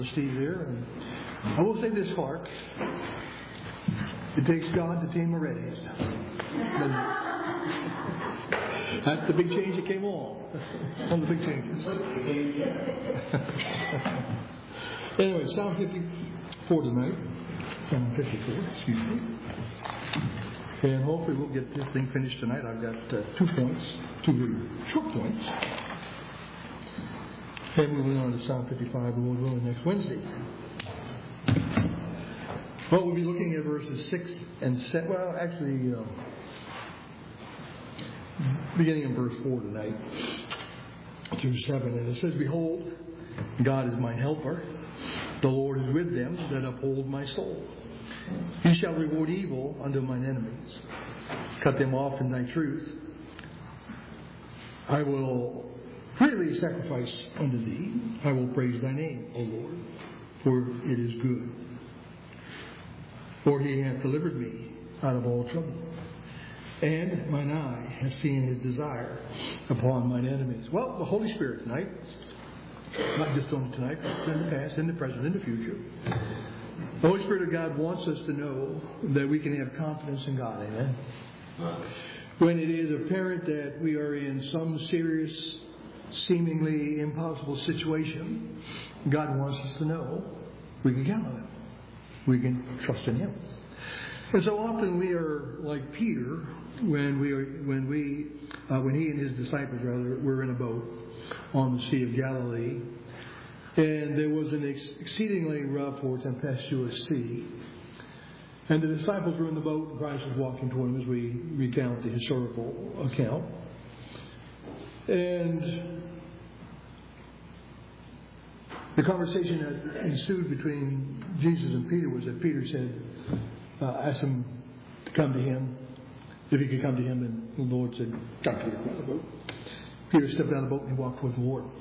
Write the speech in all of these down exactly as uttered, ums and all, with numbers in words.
Steve here, and I will say this, Clark. It takes God to tame a redhead. That's the big change that came along. One of the big changes. Anyway, Psalm fifty-four tonight. Psalm fifty-four, excuse me. And hopefully we'll get this thing finished tonight. I've got uh, two points, two very short points. And moving on to Psalm fifty-five, the Lord willing, next Wednesday. Well, we'll be looking at verses six and seven. Well, actually, uh, beginning in verse four tonight through seven. And it says, "Behold, God is mine helper. The Lord is with them that uphold my soul. He shall reward evil unto mine enemies. Cut them off in thy truth. I will freely sacrifice unto thee. I will praise thy name, O Lord, for it is good. For he hath delivered me out of all trouble. And mine eye hath seen his desire upon mine enemies." Well, the Holy Spirit tonight, not just only tonight, but in the past, in the present, in the future. The Holy Spirit of God wants us to know that we can have confidence in God. Amen. When it is apparent that we are in some serious, seemingly impossible situation, God wants us to know we can count on Him. We can trust in Him. And so often we are like Peter when we are, when we uh, when he and his disciples rather were in a boat on the Sea of Galilee, and there was an ex- exceedingly rough or tempestuous sea. And the disciples were in the boat, and Christ was walking toward them as we recount the historical account. And the conversation that ensued between Jesus and Peter was that Peter said, uh, asked him to come to him, if he could come to him, and the Lord said, "Come, Peter, come out of the boat." Peter stepped out of the boat and he walked with the Lord.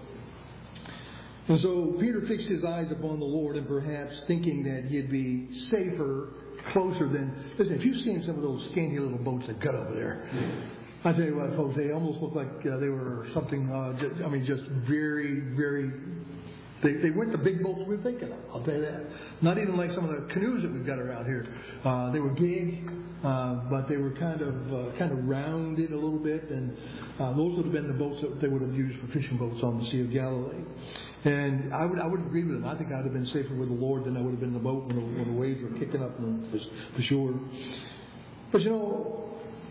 And so Peter fixed his eyes upon the Lord, and perhaps thinking that he'd be safer, closer than... Listen, if you've seen some of those skinny little boats that got over there, I tell you what, folks, they almost look like uh, they were something, uh, just, I mean, just very, very... They, they weren't the big boats we were thinking of, I'll tell you that. Not even like some of the canoes that we've got around here. Uh, they were big, uh, but they were kind of uh, kind of rounded a little bit, and uh, those would have been the boats that they would have used for fishing boats on the Sea of Galilee. And I would I would agree with them. I think I'd have been safer with the Lord than I would have been in the boat when the, when the waves were kicking up for sure. But you know,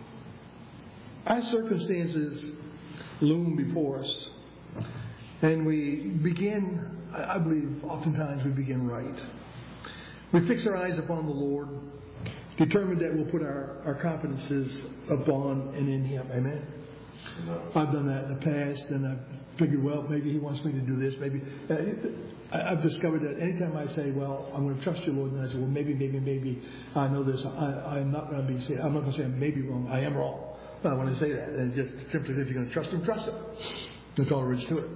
our circumstances loom before us, and we begin, I believe, oftentimes we begin right. We fix our eyes upon the Lord, determined that we'll put our, our confidences upon and in Him. Amen? I've done that in the past, and I've figured, well, maybe He wants me to do this. Maybe uh, I've discovered that anytime I say, well, I'm going to trust you, Lord, and I say, well, maybe, maybe, maybe, I know this. I, I'm not going to be. I'm not going to say I may be wrong. I am wrong. But I want to say that, and just simply, if you're going to trust Him, trust Him. That's all there is to it.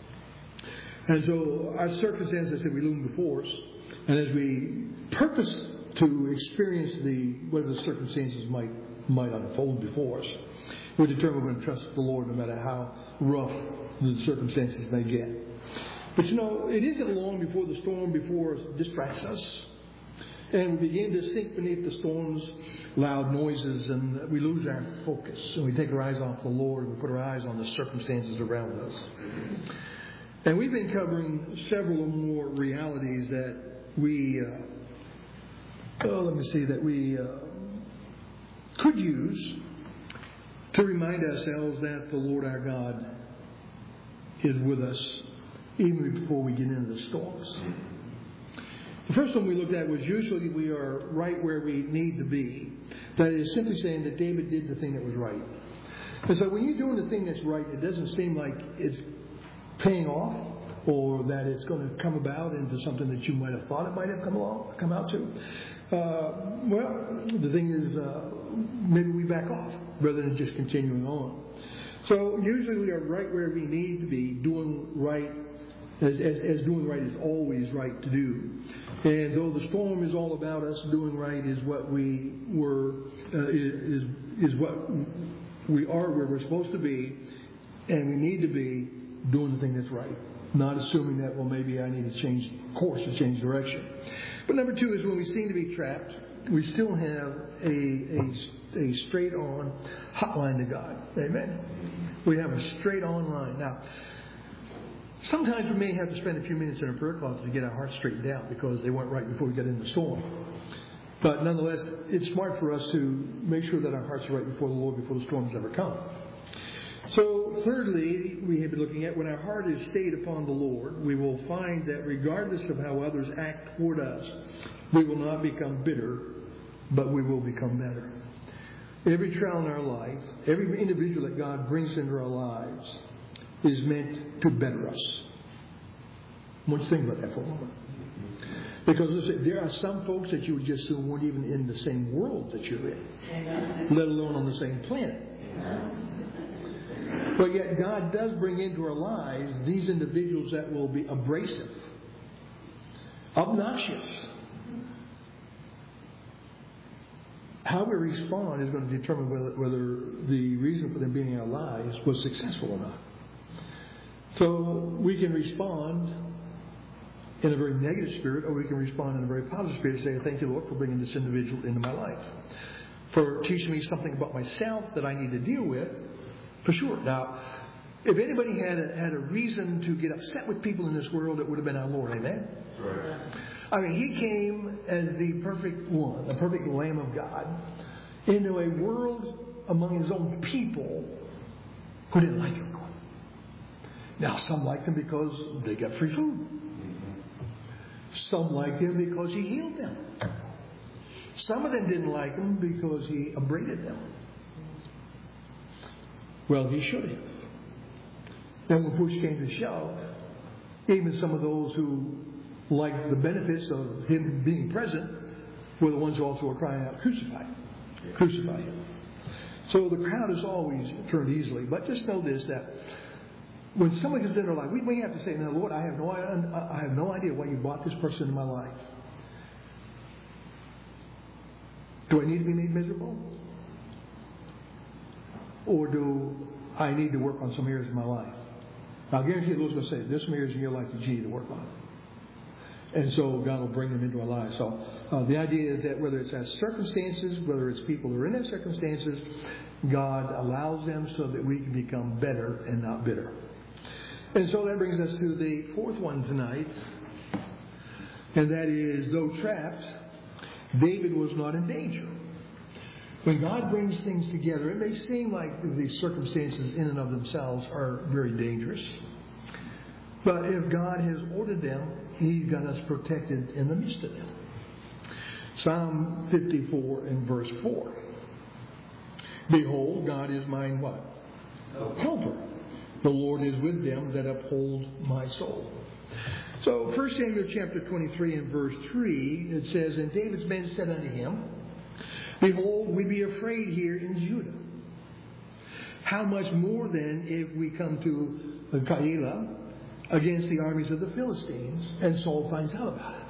And so our circumstances that we loom before us, and as we purpose to experience the whether the circumstances might might unfold before us, we're determined we're going to trust the Lord no matter how rough the circumstances may get. But you know, it isn't long before the storm before us distracts us, and we begin to sink beneath the storm's loud noises, and we lose our focus, and we take our eyes off the Lord, and we put our eyes on the circumstances around us. And we've been covering several or more realities that we, uh, oh, let me see, that we uh, could use to remind ourselves that the Lord our God is with us even before we get into the storms. The first one we looked at was usually we are right where we need to be. That is simply saying that David did the thing that was right. And so when you're doing the thing that's right, it doesn't seem like it's paying off, or that it's going to come about into something that you might have thought it might have come along, come out to. Uh, well, the thing is, uh, maybe we back off rather than just continuing on. So usually we are right where we need to be, doing right, as, as, as doing right is always right to do. And though the storm is all about us, doing right is what we were, uh, is is what we are where we're supposed to be, and we need to be doing the thing that's right. not assuming that, well, maybe I need to change course or change direction. But number two is when we seem to be trapped, we still have a, a, a straight-on hotline to God. Amen? We have a straight-on line. Now, sometimes we may have to spend a few minutes in a prayer closet to get our hearts straightened out because they weren't right before we got in the storm. But nonetheless, it's smart for us to make sure that our hearts are right before the Lord before the storms ever come. So, thirdly, we have been looking at when our heart is stayed upon the Lord, we will find that regardless of how others act toward us, we will not become bitter, but we will become better. Every trial in our life, every individual that God brings into our lives is meant to better us. I want you to think about that for a moment. Because listen, there are some folks that you would just assume weren't even in the same world that you're in, Amen. Let alone on the same planet. Amen. But yet God does bring into our lives these individuals that will be abrasive, obnoxious. How we respond is going to determine whether, whether the reason for them being in our lives was successful or not. So we can respond in a very negative spirit, or we can respond in a very positive spirit and say, thank you, Lord, for bringing this individual into my life. For teaching me something about myself that I need to deal with, for sure. Now, if anybody had a, had a reason to get upset with people in this world, it would have been our Lord. Amen? Right. I mean, He came as the perfect one, the perfect Lamb of God, into a world among His own people who didn't like Him. Now, some liked Him because they got free food. Some liked Him because He healed them. Some of them didn't like Him because He upbraided them. Well, He should have. Then when push came to shove, even some of those who liked the benefits of Him being present were the ones who also were crying out, crucify Him. Crucify Him. So the crowd is always turned easily. But just know this, that when someone gets in their life, we may have to say, now, Lord, I have no, I have no idea why you brought this person into my life. Do I need to be made miserable? Or do I need to work on some areas of my life? Now, I guarantee the Lord's going to say, there's some areas in your life that you need to work on. And so God will bring them into our lives. So uh, the idea is that whether it's as circumstances, whether it's people who are in those circumstances, God allows them so that we can become better and not bitter. And so that brings us to the fourth one tonight. And that is, though trapped, David was not in danger. When God brings things together, it may seem like the circumstances in and of themselves are very dangerous. But if God has ordered them, He's got us protected in the midst of them. Psalm fifty-four and verse four. Behold, God is mine what? Helper. The Lord is with them that uphold my soul. So First Samuel chapter twenty-three and verse three, it says, And David's men said unto him, Behold, we be afraid here in Judah. How much more then if we come to Keilah against the armies of the Philistines, and Saul finds out about it.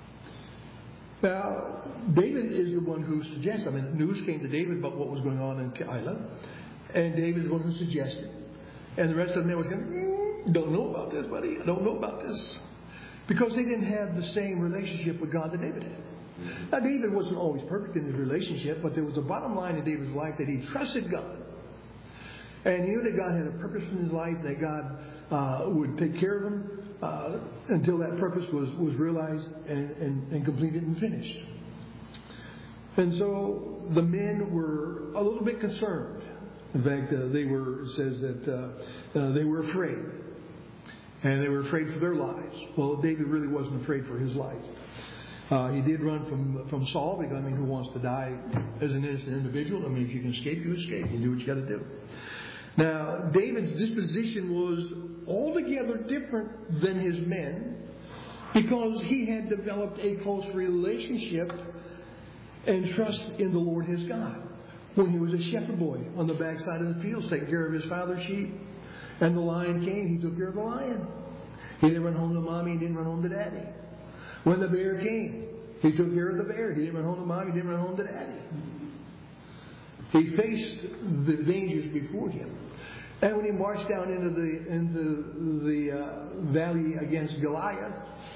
Now, David is the one who suggests, I mean, news came to David about what was going on in Keilah, and David is the one who suggested. And the rest of them was going, mm, don't know about this, buddy, I don't know about this. Because they didn't have the same relationship with God that David had. Now, David wasn't always perfect in his relationship, but there was a bottom line in David's life that he trusted God. And he knew that God had a purpose in his life, that God uh, would take care of him uh, until that purpose was, was realized and, and, and completed and finished. And so the men were a little bit concerned. In fact, uh, they were, it says that uh, uh, they were afraid. And they were afraid for their lives. Well, David really wasn't afraid for his life. Uh, he did run from from Saul, because, I mean, who wants to die as an innocent individual? I mean, if you can escape, you escape. You do what you got to do. Now, David's disposition was altogether different than his men, because he had developed a close relationship and trust in the Lord his God. When he was a shepherd boy on the backside of the fields, taking care of his father's sheep, and the lion came, he took care of the lion. He didn't run home to mommy, he didn't run home to daddy. When the bear came, he took care of the bear. He didn't run home to mommy, he didn't run home to daddy. He faced the dangers before him. And when he marched down into the into the uh, valley against Goliath,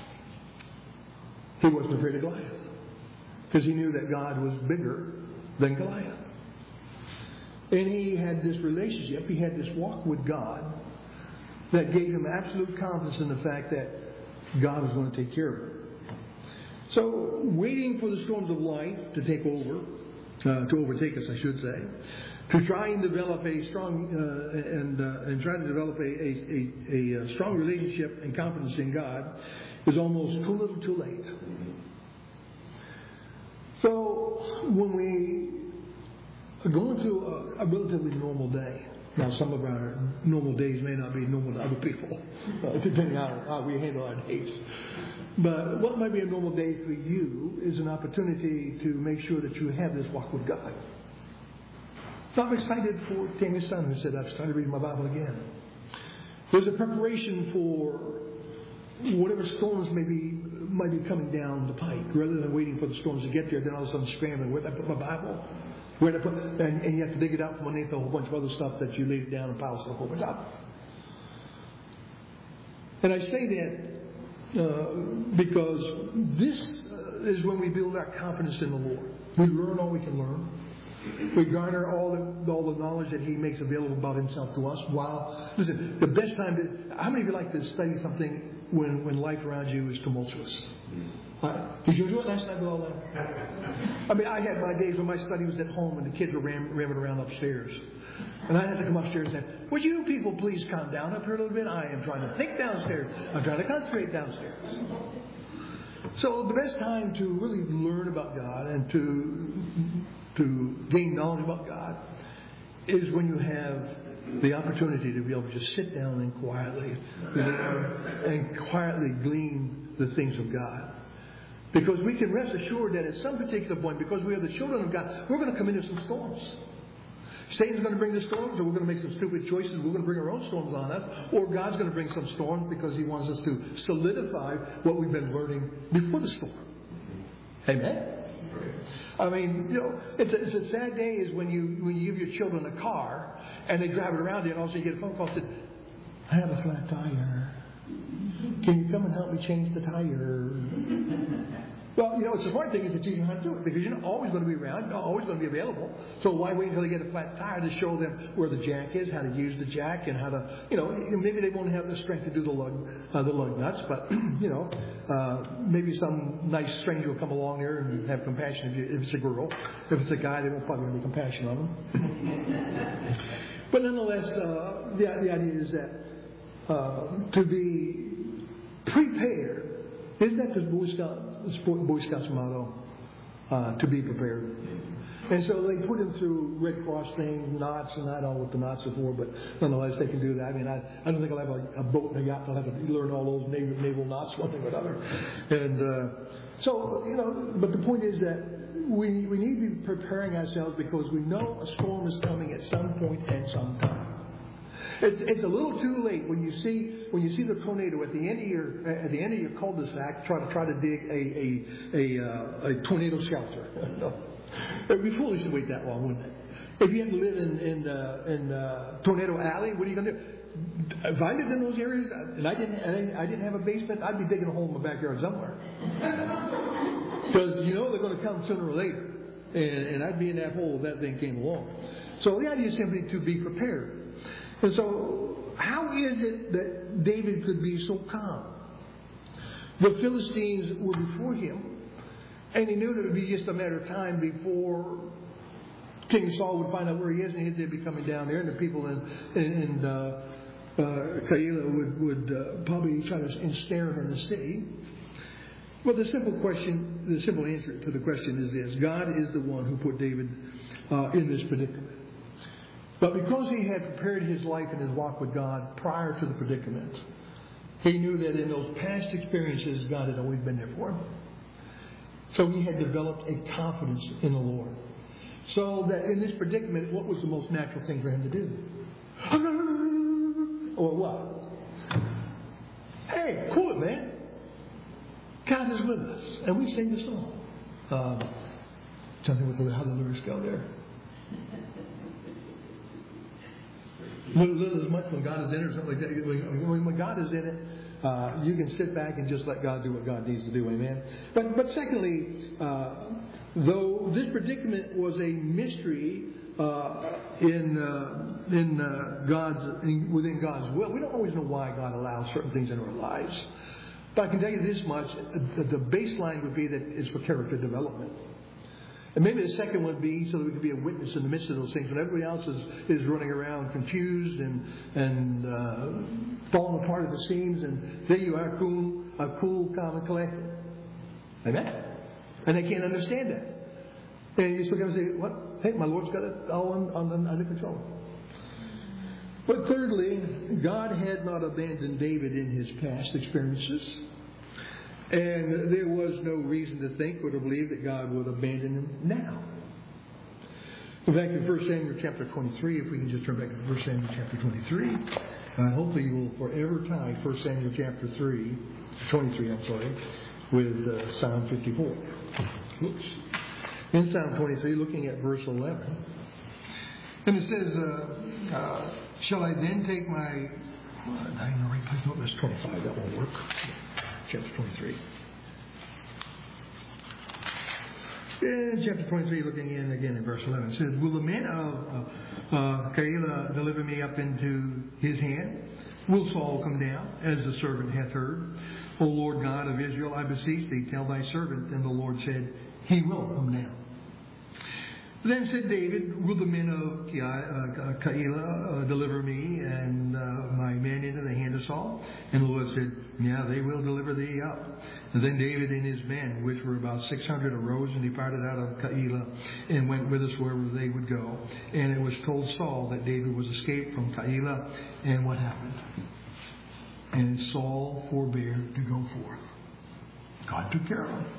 he wasn't afraid of Goliath because he knew that God was bigger than Goliath. And he had this relationship, he had this walk with God that gave him absolute confidence in the fact that God was going to take care of him. So, waiting for the storms of life to take over, uh, to overtake us, I should say, to try and develop a strong uh, and uh, and try to develop a, a, a, a strong relationship and confidence in God is almost too little, too late. So, when we are going through a, a relatively normal day. Now, some of our normal days may not be normal to other people, uh, depending on how we handle our days. But what might be a normal day for you is an opportunity to make sure that you have this walk with God. So I'm excited for Tammy's son who said, I've started reading my Bible again. There's a preparation for whatever storms may be, might be coming down the pike. Rather than waiting for the storms to get there, then all of a sudden scrambling, where did I put my Bible? Where did I put, and, and you have to dig it out from underneath a whole bunch of other stuff that you laid it down and piled stuff over top. And I say that uh, because this uh, is when we build our confidence in the Lord. We learn all we can learn. We garner all the, all the knowledge that He makes available about Himself to us. While, listen, the best time is, how many of you like to study something when, when life around you is tumultuous? Uh, did you do it last night with all that? I mean, I had my days when my study was at home and the kids were ram, ramming around upstairs. And I had to come upstairs and say, would you people please calm down up here a little bit? I am trying to think downstairs. I'm trying to concentrate downstairs. So the best time to really learn about God and to to gain knowledge about God is when you have the opportunity to be able to just sit down and quietly and quietly glean the things of God. Because we can rest assured that at some particular point, because we are the children of God, we're going to come into some storms. Satan's going to bring the storms, or we're going to make some stupid choices. We're going to bring our own storms on us. Or God's going to bring some storms because He wants us to solidify what we've been learning before the storm. Amen? I mean, you know, it's a, it's a sad day is when you when you give your children a car and they drive it around you and also you get a phone call and say, I have a flat tire. Can you come and help me change the tire? Well, you know, it's the important thing is to teach them how to do it because you're not always going to be around, you're not always going to be available. So why wait until they get a flat tire to show them where the jack is, how to use the jack, and how to, you know, maybe they won't have the strength to do the lug, uh, the lug nuts, but, you know, uh, maybe some nice stranger will come along there and have compassion if, you, if it's a girl. If it's a guy, they won't probably have any compassion on them. But nonetheless, uh, the, the idea is that uh, to be prepared, isn't that the Boy Scout, Boy Scouts motto? Uh, to be prepared. And so they put him through Red Cross thing, knots, and I don't know what the knots are for, but nonetheless they can do that. I mean, I, I don't think I'll have a, a boat and a yacht. I'll have to learn all those naval, naval knots, one thing or another. And uh, so, you know, but the point is that we we need to be preparing ourselves because we know a storm is coming at some point and some time. It's, it's a little too late when you see when you see the tornado at the end of your at the end of your cul-de-sac try to try to dig a a a, uh, a tornado shelter. It'd be foolish to wait that long, wouldn't it? If you had to live in in, uh, in uh, Tornado Alley, what are you going to do? If I lived in those areas and I didn't and I didn't have a basement, I'd be digging a hole in my backyard somewhere because you know they're going to come sooner or later, and, and I'd be in that hole if that thing came along. So the idea is simply to be prepared. And so, how is it that David could be so calm? The Philistines were before him, and he knew that it would be just a matter of time before King Saul would find out where he is, and he'd be coming down there, and the people in, in, in uh, uh, Keilah would, would uh, probably try to ensnare him in the city. Well, the simple question, the simple answer to the question is this: God is the one who put David uh, in this predicament. But because he had prepared his life and his walk with God prior to the predicament, he knew that in those past experiences, God had always been there for him. So he had developed a confidence in the Lord. So that in this predicament, what was the most natural thing for him to do? Or what? Hey, cool it, man. God is with us. And we sing the song. Um, trying to think what the, how the lyrics go there. little, little as much when God is in it or something like that. When, when God is in it, uh, you can sit back and just let God do what God needs to do. Amen. But but secondly, uh, though this predicament was a mystery uh, in uh, in uh, God's in, within God's will, we don't always know why God allows certain things in our lives. But I can tell you this much: the, the baseline would be that it's for character development. And maybe the second would be so that we could be a witness in the midst of those things when everybody else is, is running around confused and and uh, falling apart at the seams, and there you are, cool, a cool, calm, and collected. Amen. And they can't understand that. And you just look up and say, "What? Hey, my Lord's got it all on, on, under control." But thirdly, God had not abandoned David in his past experiences. And there was no reason to think or to believe that God would abandon him now. In fact, in First Samuel chapter twenty-three, if we can just turn back to First Samuel chapter twenty-three, uh, hopefully you will forever tie First Samuel chapter three, twenty-three, I'm sorry, with uh, Psalm fifty-four. Oops. In Psalm twenty-three, looking at verse eleven, and it says, uh, uh, "Shall I then take my..." Uh, I know, right place. No, that's twenty-five. That won't work. Chapter twenty-three. In chapter twenty-three, looking in again in verse eleven, it says, "Will the men of uh, uh, Keilah deliver me up into his hand? Will Saul come down, as the servant hath heard? O Lord God of Israel, I beseech thee, tell thy servant." And the Lord said, "He will come down." Then said David, "Will the men of Keilah uh, deliver me and uh, my men into the hand of Saul?" And the Lord said, "Yeah, they will deliver thee up." And then David and his men, which were about six hundred, arose and departed out of Keilah and went whithersoever they would go. And it was told Saul that David was escaped from Keilah. And what happened? And Saul forbore to go forth. God took care of him.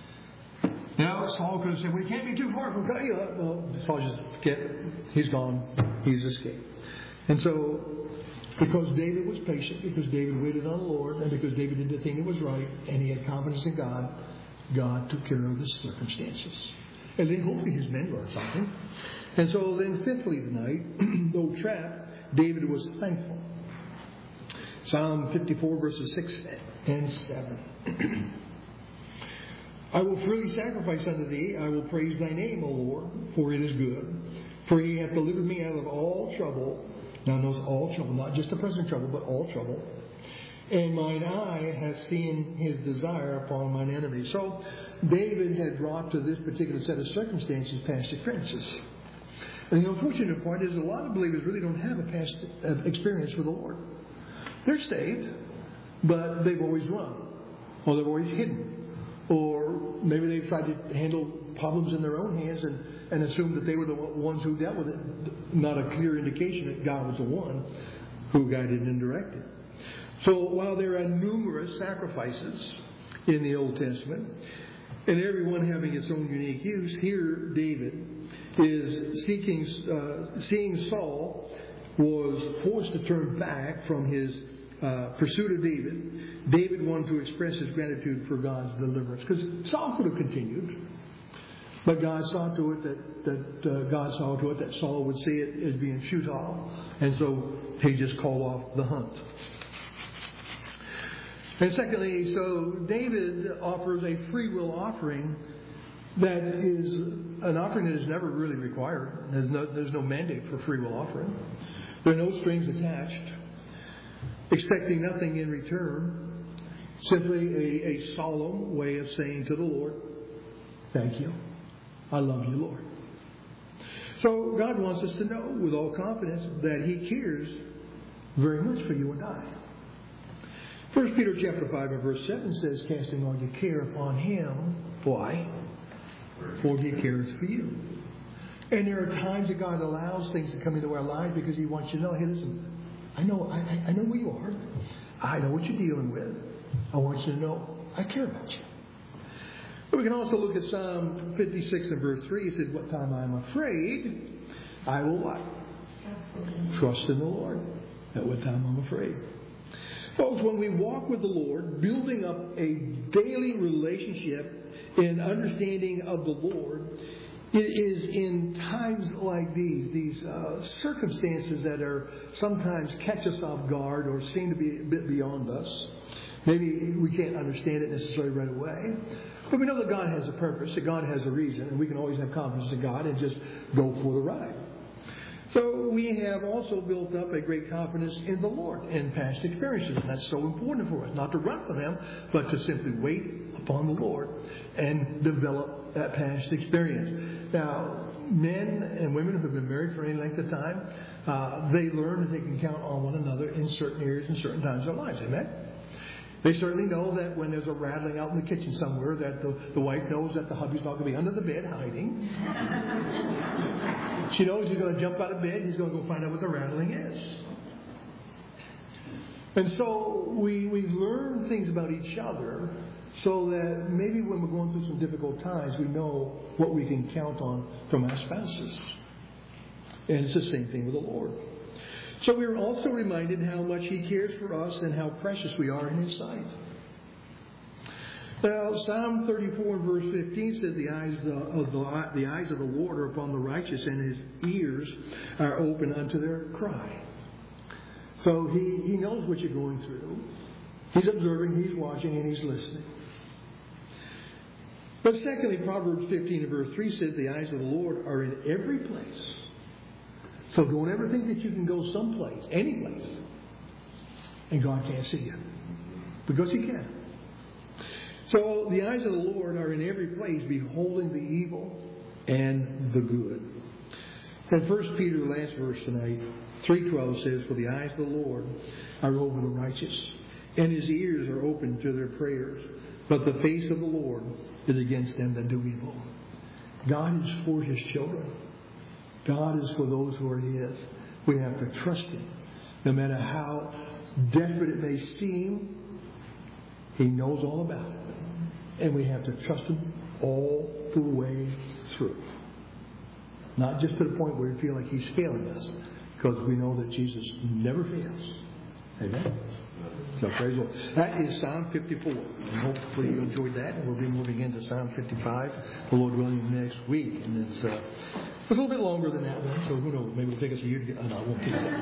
Now, Saul could have said, "We can't be too far from Keilah." Well, Saul just forget it. He's gone. He's escaped. And so, because David was patient, because David waited on the Lord, and because David did the thing that was right, and he had confidence in God, God took care of the circumstances. And then hopefully his men learned something. And so then fifthly tonight, though trapped, David was thankful. Psalm fifty-four, verses six and seven. "I will freely sacrifice unto thee. I will praise thy name, O Lord, for it is good. For he hath delivered me out of all trouble." Now notice all trouble, not just the present trouble, but all trouble. "And mine eye hath seen his desire upon mine enemies." So David had brought to this particular set of circumstances past experiences. And the unfortunate part is a lot of believers really don't have a past experience with the Lord. They're saved, but they've always run, or they've always hidden. Or maybe they've tried to handle problems in their own hands and, and assumed that they were the ones who dealt with it. Not a clear indication that God was the one who guided and directed. So while there are numerous sacrifices in the Old Testament, and everyone having its own unique use, here David is seeking, uh, seeing Saul was forced to turn back from his uh, pursuit of David. David wanted to express his gratitude for God's deliverance, because Saul could have continued, but God saw to it that that uh, God saw to it that Saul would see it as being futile, and so he just called off the hunt. And secondly, so David offers a free will offering that is an offering that is never really required. There's no, there's no mandate for free will offering. There are no strings attached, expecting nothing in return. Simply a, a solemn way of saying to the Lord, "Thank you. I love you, Lord." So God wants us to know with all confidence that He cares very much for you and I. First Peter chapter five and verse seven says, "Casting all your care upon Him." Why? "For He cares for you." And there are times that God allows things to come into our lives because He wants you to know, "Hey, listen, I know, I, I know who you are. I know what you're dealing with. I want you to know I care about you." But we can also look at Psalm fifty-six and verse three. It said, "What time I am afraid, I will what? Trust in the Lord." At what time I'm afraid. Folks, when we walk with the Lord, building up a daily relationship in understanding of the Lord, It is in times like these, these uh, circumstances that are sometimes catch us off guard or seem to be a bit beyond us. Maybe we can't understand it necessarily right away. But we know that God has a purpose, that God has a reason, and we can always have confidence in God and just go for the ride. So we have also built up a great confidence in the Lord in past experiences. And that's so important for us, not to run from them, but to simply wait upon the Lord and develop that past experience. Now, men and women who have been married for any length of time, uh, they learn that they can count on one another in certain areas and certain times of their lives. Amen? They certainly know that when there's a rattling out in the kitchen somewhere, that the, the wife knows that the hubby's not going to be under the bed hiding. She knows he's going to jump out of bed. He's going to go find out what the rattling is. And so we, we learn things about each other so that maybe when we're going through some difficult times, we know what we can count on from our spouses. And it's the same thing with the Lord. So we're also reminded how much He cares for us and how precious we are in His sight. Now, Psalm thirty-four and verse fifteen says, "The eyes of the, the eyes of the Lord are upon the righteous, and His ears are open unto their cry." So He, he knows what you're going through. He's observing, He's watching, and He's listening. But secondly, Proverbs fifteen and verse three says, "The eyes of the Lord are in every place." So don't ever think that you can go someplace, any place, and God can't see you. Because He can. So the eyes of the Lord are in every place, beholding the evil and the good. And First Peter, last verse tonight, three twelve says, "For the eyes of the Lord are over the righteous, and His ears are open to their prayers. But the face of the Lord is against them that do evil." God is for His children. God is for those who are His. We have to trust Him. No matter how desperate it may seem, He knows all about it. And we have to trust Him all the way through. Not just to the point where we feel like He's failing us, because we know that Jesus never fails. Amen? So praise the Lord. That is Psalm fifty-four. And hopefully you enjoyed that. And we'll be moving into Psalm fifty-five, the Lord willing, next week. And it's uh, a little bit longer than that one, so who knows? Maybe it'll take us a year to get. Oh, no, it won't take us that long.